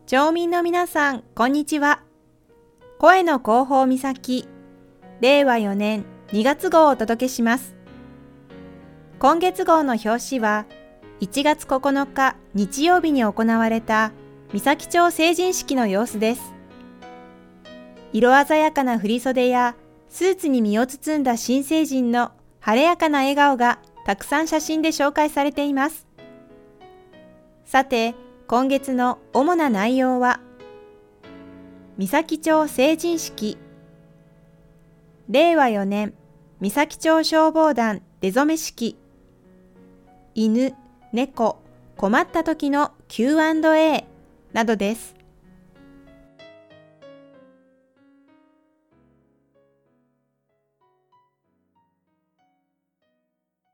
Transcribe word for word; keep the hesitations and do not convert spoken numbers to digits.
町民の皆さん、こんにちは。声の広報岬、れいわよねんにがつ号をお届けします。今月号の表紙は、いちがつここのか日曜日に行われた三崎町成人式の様子です。色鮮やかな振袖やスーツに身を包んだ新成人の晴れやかな笑顔がたくさん写真で紹介されています。さて、今月の主な内容は、三崎町成人式、れいわよねん三崎町消防団出初め式、犬、猫、困った時の キューアンドエー などです。